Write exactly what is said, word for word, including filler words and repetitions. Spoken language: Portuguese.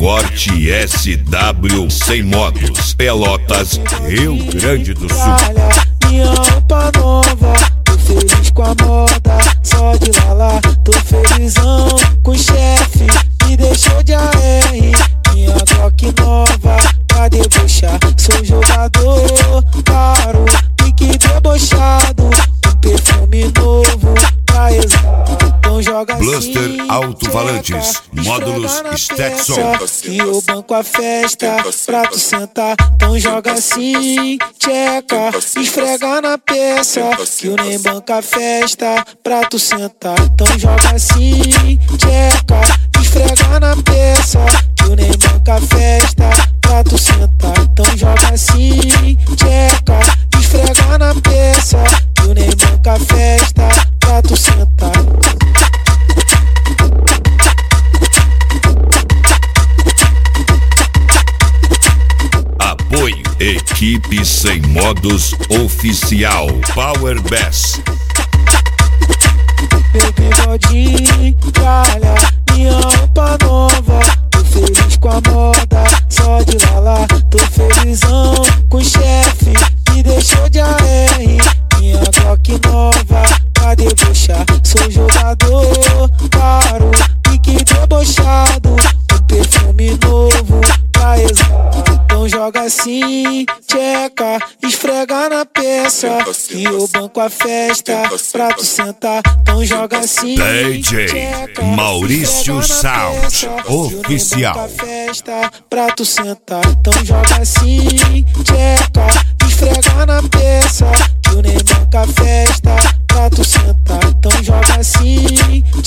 Corte S W sem modos, Pelotas, Rio Grande do Sul. Olha, minha roupa nova, tô feliz com a moda, só de lá lá, tô felizão com o chefe, me deixou de A R, minha Glock nova, pra debochar, sou jogador, caro, pique debochado, um perfume novo, pra exalar. Joga Bluster assim, Alto-Falantes, tcheca, módulos Stetson. E eu banco a festa pra tu sentar. Então joga assim, tcheca, esfrega na peça. Que eu nem banco a festa pra tu sentar. Então joga assim, tcheca, esfrega na peça. Que eu nem banco a festa pra tu sentar. Então joga assim, tcheca, esfrega na peça. Que eu nem banco a festa pra tu sentar. Apoio Equipe Sem Modos Oficial Power Bass. Meu bigodinho, olha, minha roupa nova, tô feliz com a moda, só de lá lá, tô felizão com o chefe, me deixou de A R, minha Glock nova, pra debochar, sou jogador, caro, pique debochado, um perfume novo, pra exalar. Então joga assim, tcheca, esfrega na peça, que eu banco a festa pra tu sentar. Então joga assim, D J tcheca, Maurício Sound peça, Oficial. que eu nem banco a festa pra tu sentar. Então joga assim, tcheca, esfrega na peça, que eu nem banco a festa pra tu sentar. Então joga assim,